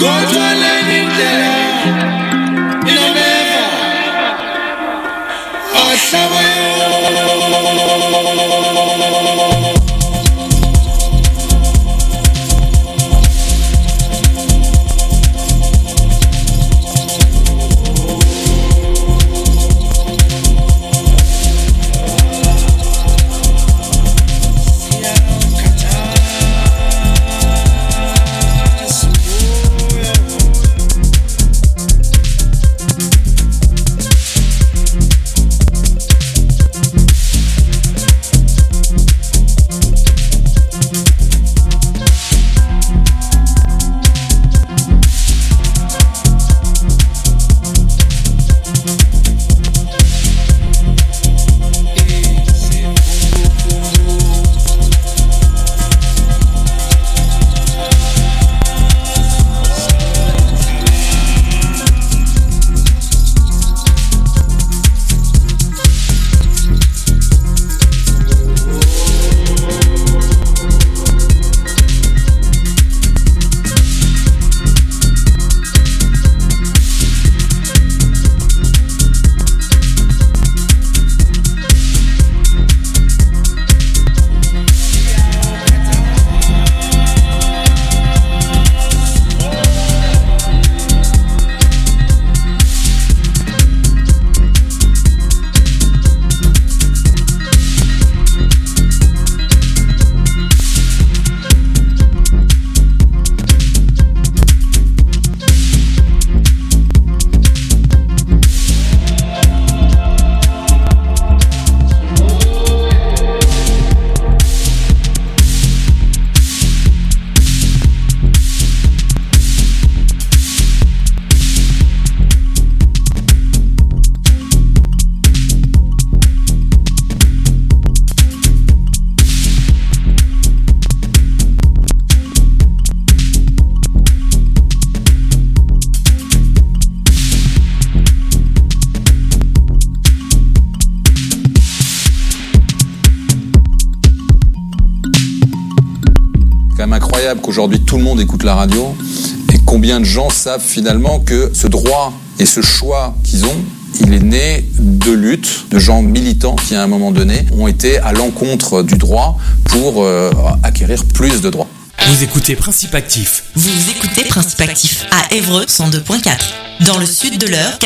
Qu'aujourd'hui tout le monde écoute la radio et combien de gens savent finalement que ce droit et ce choix qu'ils ont, il est né de luttes de gens militants qui à un moment donné ont été à l'encontre du droit pour acquérir plus de droits. Vous écoutez Principe Actif. Vous écoutez Principe Actif à Évreux 102.4. Dans le sud de l'Eure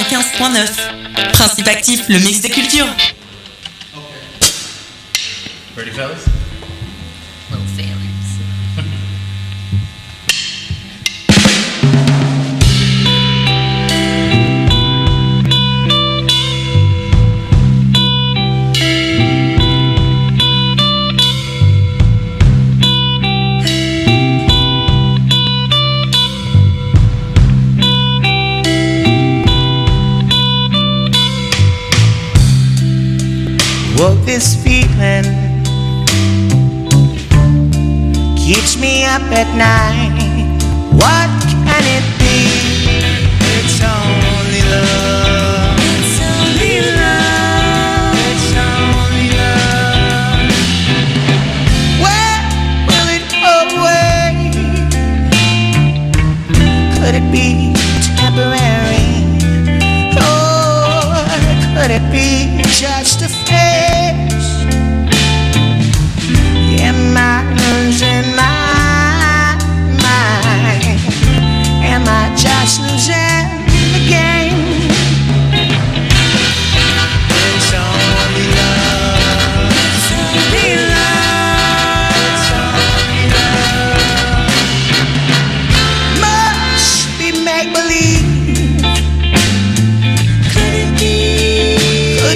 95.9. Principe Actif, le mix des cultures. Ready, fellas? Little sailors. What this feeling keeps me up at night. What can it be? It's only love. It's only love. It's only love. Where will it go away? Could it be temporary? Or could it be just a phase? Am I losing my mind? Am I just losing the game? It's only love. It's only love. It's only love. Must be make-believe. Could it be? Could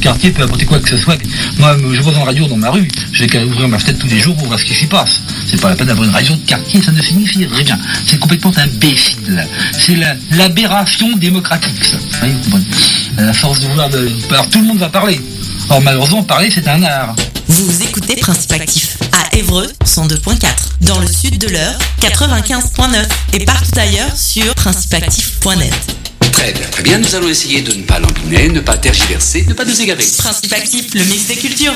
quartier peut apporter quoi que ce soit. Moi, je vois dans la radio dans ma rue, je vais ouvrir ma fenêtre tous les jours pour voir ce qui s'y passe. C'est pas la peine d'avoir une radio de quartier, ça ne signifie rien. C'est complètement imbécile. C'est l'aberration démocratique, ça. Vous comprenez ? À force de vouloir... Alors tout le monde va parler. Or malheureusement, parler, c'est un art. Vous écoutez Principe Actif à Évreux 102.4, dans le sud de l'Eure 95.9 et partout ailleurs sur principeactif.net. Très bien, nous allons essayer de ne pas lambiner, ne pas tergiverser, ne pas nous égarer. Principe Actif, le mix des cultures.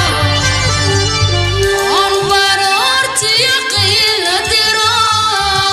On baror ti yaqil dira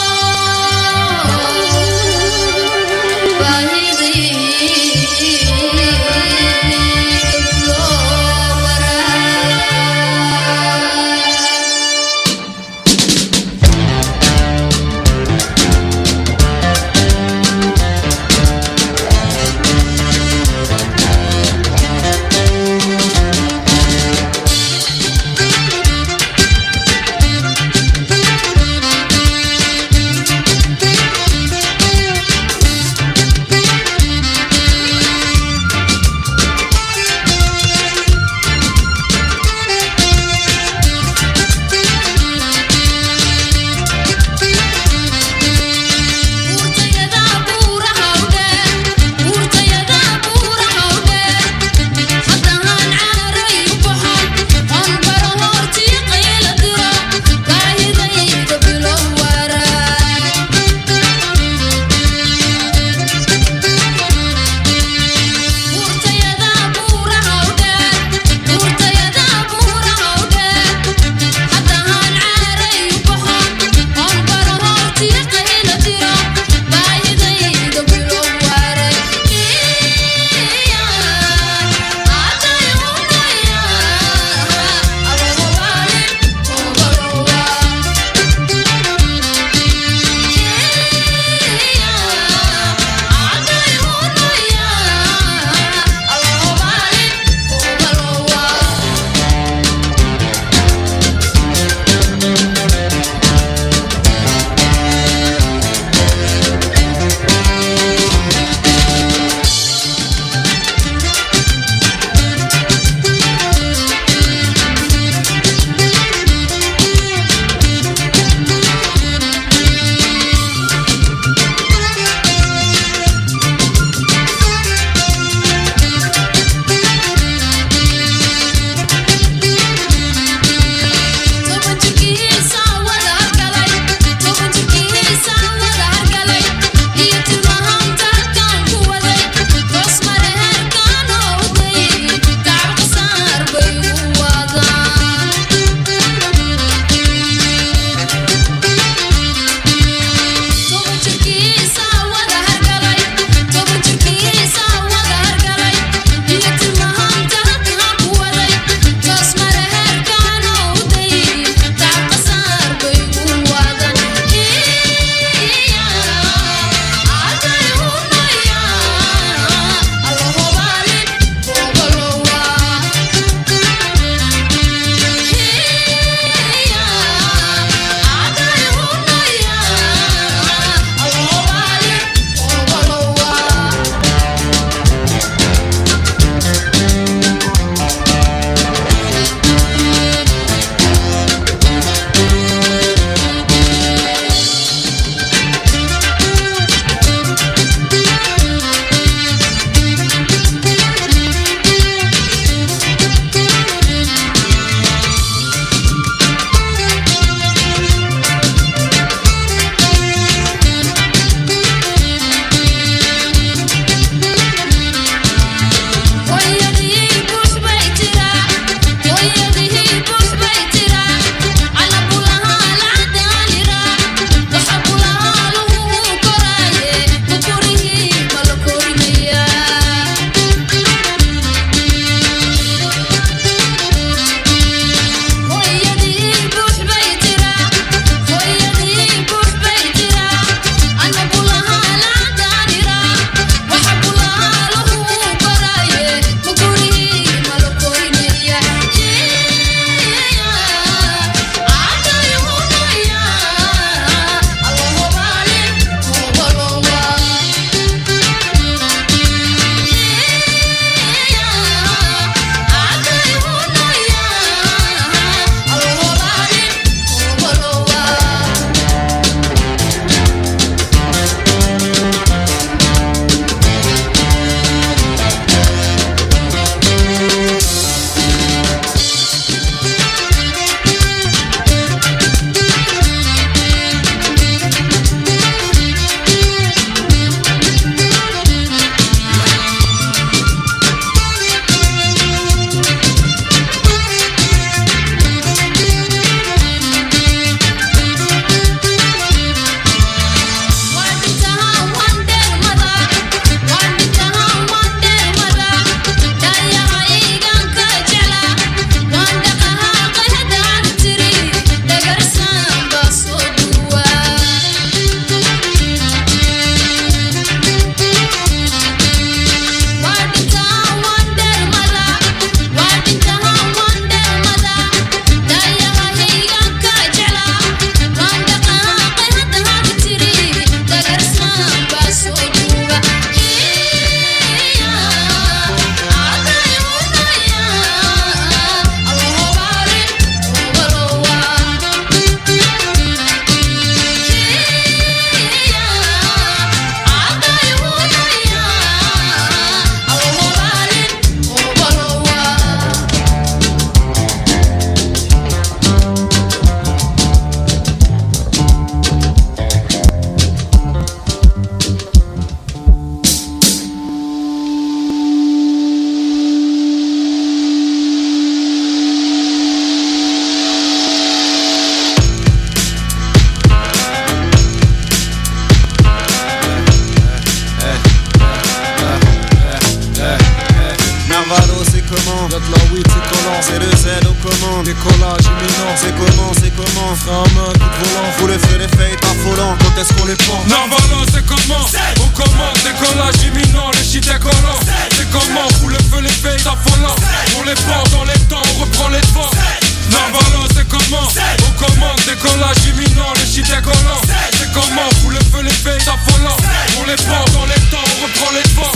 Y'a de la weed, c'est collant. C'est le Z aux commandes. Décollage imminent. C'est comment Frein à main, coup de volant. Vous les feux, les faits affolants. Quand est-ce qu'on les prend? Narvalan, c'est comment? On commande, décollage imminent. Les shit est collant. C'est comment? Vous les feux, les faits affolants. On les prend dans les temps, on reprend les devants. Narvalan, c'est comment? On commande, décollage imminent. Les shit est collant. C'est comment? Vous les feux, les faits affolants. On les prend dans les temps, on reprend les devants.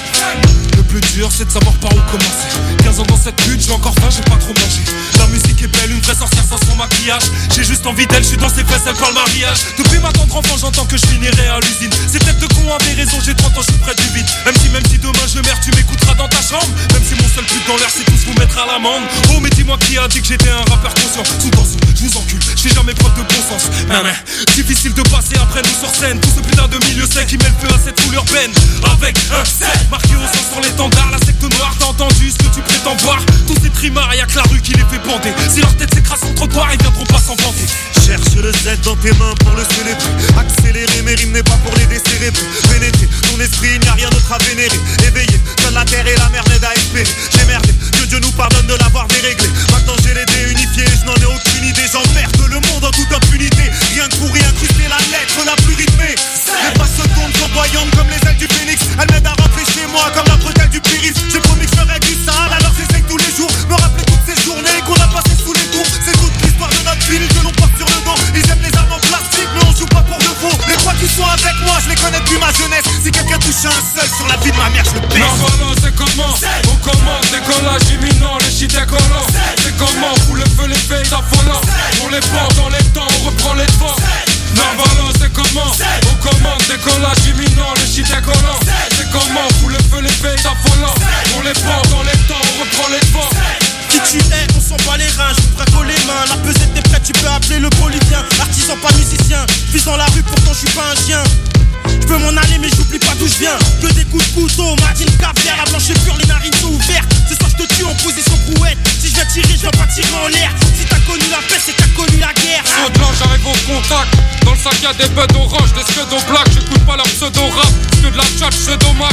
Le plus dur c'est de savoir par où commencer. 15 ans dans cette lutte, j'ai encore faim, j'ai pas trop mangé. La musique est belle, une vraie sorcière sans son maquillage. J'ai juste envie d'elle, je suis dans ses fesses, elle parle mariage. Depuis ma tendre enfant, j'entends que je finirai à l'usine. Ces têtes de con avaient raison, j'ai 30 ans, je suis près du vide. Même si demain je meurs, tu m'écouteras dans ta chambre. Même si mon seul but dans l'air, c'est tous vous mettre à l'amende. Oh mais dis-moi qui a dit que j'étais un rappeur conscient. Sous tension, je vous encule, je fais jamais preuve de bon sens. Difficile de passer après nous sur scène. Tout ce putain de milieu sec qui met le feu à cette foule urbaine. Avec un set marqué au sang sur l'étendard, la secte noire. T'as entendu ce que tu prétends voir? Tous ces trimards, y'a que la rue qui les fait bander. Si leur tête s'écrase sur le trottoir, ils viendront pas s'en vanter. Cherche le Z dans tes mains pour le célébrer. Accélérer, mes rimes n'est pas pour les décérébrer. Pénétrer ton esprit, il n'y a rien d'autre à vénérer. Éveillé, seule la terre et la mer n'aident à espérer. J'ai merdé, que Dieu nous pardonne de l'avoir déréglé. Maintenant j'ai les dés unifiés, je n'en ai aucune idée. J'emmerde le monde en toute impunité. Rien que pour y incruster la lettre la plus rythmée. Les passes se tournent flamboyantes comme les ailes du phénix. Elles m'aident à rentrer chez moi comme la bretelle du périph'. J'ai promis que je ferais du sale, alors j'essaye tous les jours. Me rappeler toutes ces journées qu'on a passées sous les tours. C'est toute l'histoire de notre ville que l'on porte sur le dos. Ils aiment les armes en plastique, mais on joue pas pour de faux. Les trois qui sont avec moi, je les connais depuis ma jeunesse. Si quelqu'un touche un seul sur la vie de ma mère, je le baisse. Narvalan, c'est comment? On commande, décollage imminent. Les shit est collant. C'est comment? Vous le feu, les faits affolants. On les prend dans les temps, on reprend les devants. Narvalan, c'est comment? On commande, décollage imminent. Les shit est collant. C'est comment? Vous le feu, les faits affolants. On les prend dans les temps, on reprend les devants. Qui tu es, on s'en bat les reins, je vous braque les mains. La pesette est prête, tu peux appeler le bolivien. Artisan pas musicien, vis dans la rue, pourtant je suis pas un chien. Je peux m'en aller mais j'oublie pas d'où je viens. Que des coups de couteau, Martine Caviar. La blanche est pure, les narines sont ouvertes. Ce soir je te tue en position brouette. Si je viens tirer, je viens pas tirer en l'air. Si t'as connu la paix, c'est que t'as connu la guerre. Saut de l'ange, j'arrive au contact. Dans le sac y'a des buds orange, des scuds black. J'écoute pas leur pseudo-rap, que de la tchatch, c'est dommage.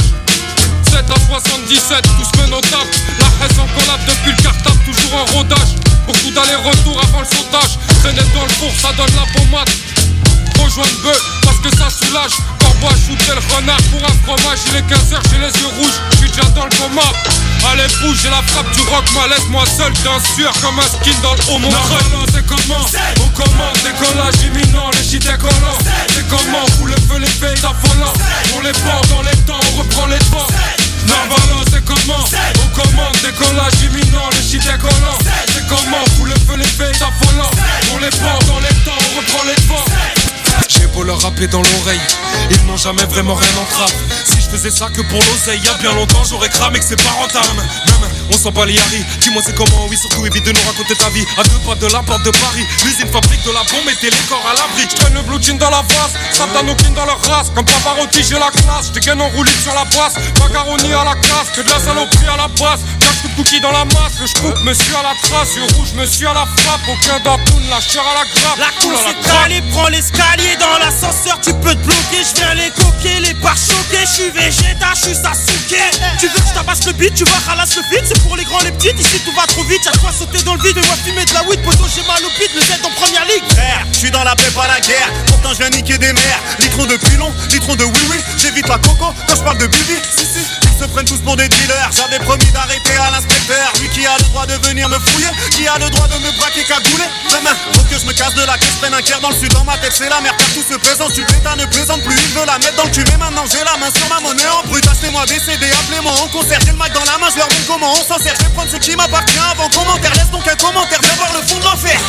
7 à 77, tous menotables. La haine en collab depuis le cartable, toujours en rodage. Beaucoup d'allers-retour avant le sautage. Traîner dans le four, ça donne la pommade. Rejoindre bœuf, parce que ça soulage. Corbeau à shooter le renard pour un fromage. Il est 15h, j'ai les yeux rouges, je suis déjà dans le coma. Allez bouge, j'ai la frappe du rock, moi laisse-moi seul d'un sueur comme un skin dans le haut mon crâne. C'est comment? On commande, décollage imminent. Les shit est collant. C'est comment? Vous le feu, les faits affolants. On les prend dans les temps, on reprend les devants. Narvalan, c'est comment? On commande, décollage imminent. Les shit est collant. C'est comment? Vous le feu, les faits affolants. On les prend dans les temps, on reprend les devants. J'ai beau leur rapper dans l'oreille, ils n'ont jamais vraiment rien en trappe. Si je faisais ça que pour l'oseille, y'a bien longtemps j'aurais cramé que c'est pas rentable. On s'en bat les haris, dis-moi c'est comment, oui surtout évite de nous raconter ta vie. À 2 pas de la porte de Paris, l'usine fabrique de la bombe, mettez les corps à l'abri. J'traîne le blue jean dans la vase, Satanokin dans leur race. Comme Pavarotti j'ai la classe, j'dégaine en roulis sur la basse. Macaroni à la casse, que de la saloperie à la base. 4 coups de cookies dans la masse, le j'coupe monsieur à la trace. Yeux rouge monsieur à la frappe, aucun d'Antoun, la chair à la grappe. La course est calée, prends l'escalier dans l'ascenseur, tu peux te bloquer, je viens les copier, les barres choquées, je suis Vegeta, je suis Sasuke. Tu veux que je tabasse le beat, tu vas ralasse le feed, c'est pour les grands les petites, ici tout va trop vite, y'a quoi sauter dans le vide, et moi fumer de la weed, poto j'ai mal au beat, le Z en première ligue. Frère, je suis dans la paix, pas la guerre, pourtant je viens niquer des mers. Litron de pilon, litron de oui-oui, j'évite la coco quand je parle de bibi. Si, ils se prennent tous pour des dealers, j'avais promis d'arrêter à l'inspecteur. Lui qui a le droit de venir me fouiller, qui a le droit de me braquer cagouler. Demain, faut que je me casse de la caisse, prenne un quart dans le sud, dans ma tête c'est la merde, car tout se plaisante, tu pétas ne plaisante plus, il veut la mettre dans le cul, mais maintenant j'ai la main sur ma monnaie en brut. Achetez-moi des CD, appelez-moi en concert, j'ai le mic dans la main, je leur montre comment on s'en sert. Je vais prendre ce qui m'appartient avant commentaire, laisse donc un commentaire, viens voir le fond de l'enfer.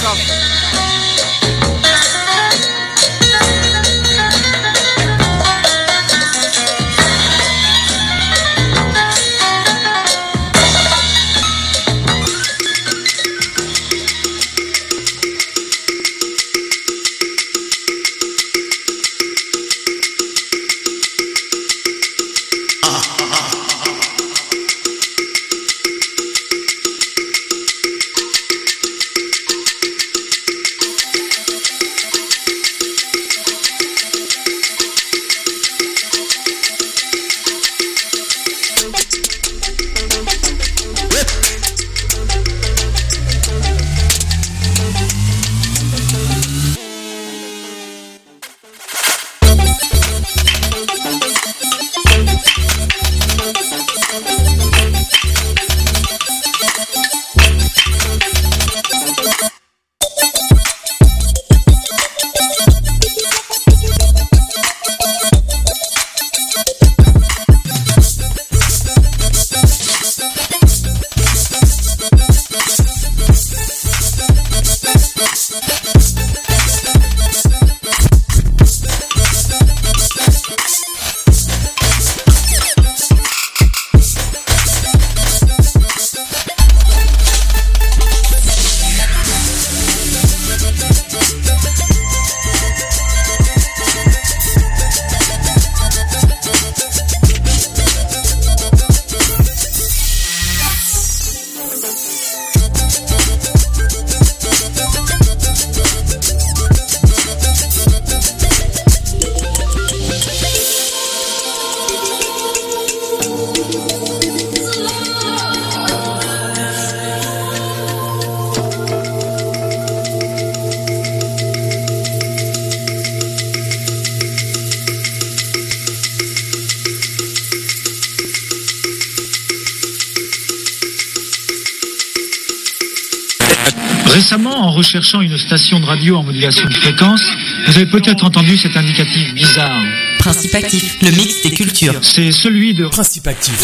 Récemment, en recherchant une station de radio en modulation de fréquence, vous avez peut-être entendu cet indicatif bizarre. Principe Actif, le mix des cultures. C'est celui de Principe Actif.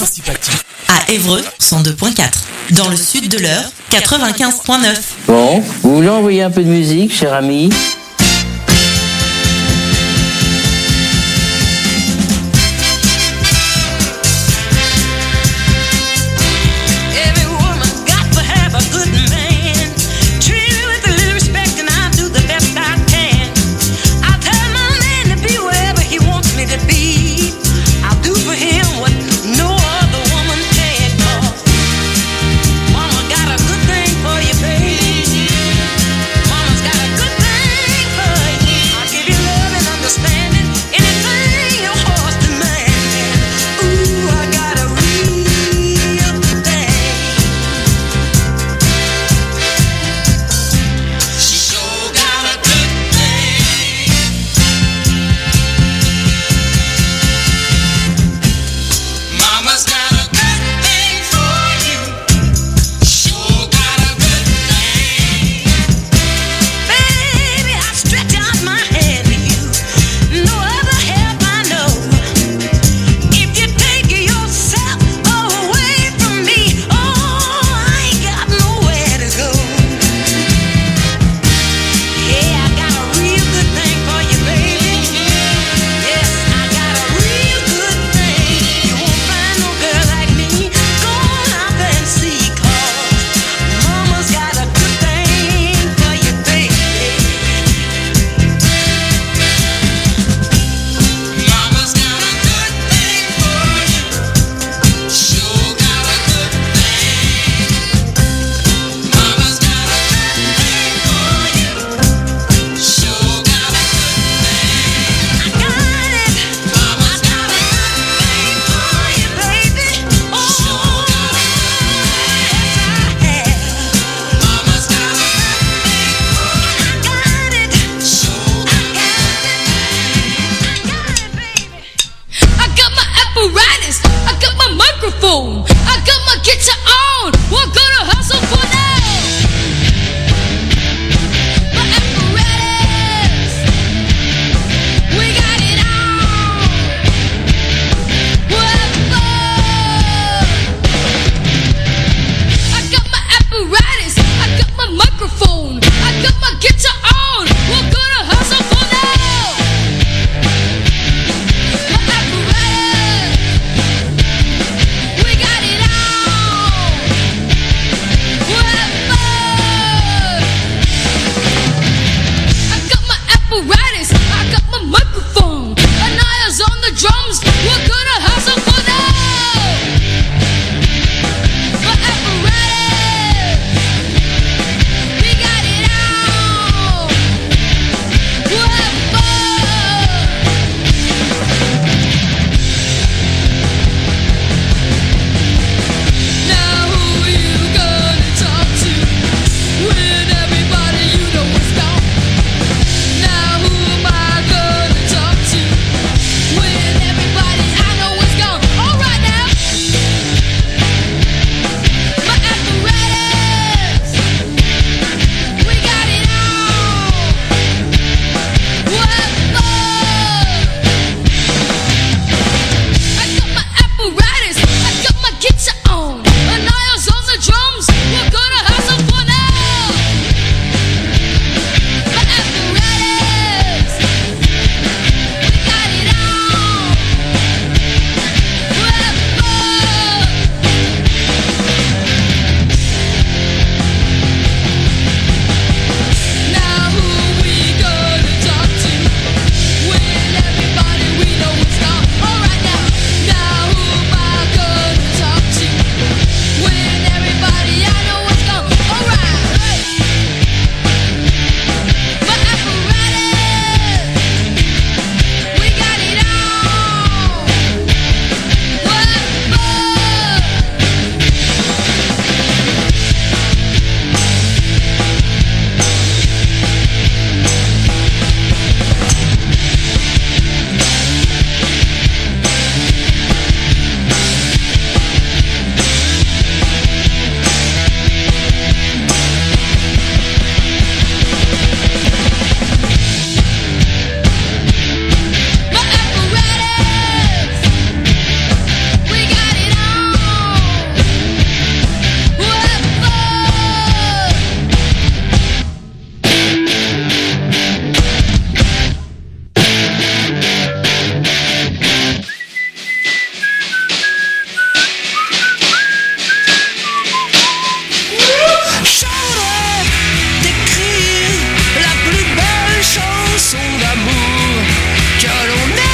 À Évreux, 102.4. Dans le sud de l'Eure, 95.9. Bon, vous voulez envoyer un peu de musique, cher ami ? I got my guitar.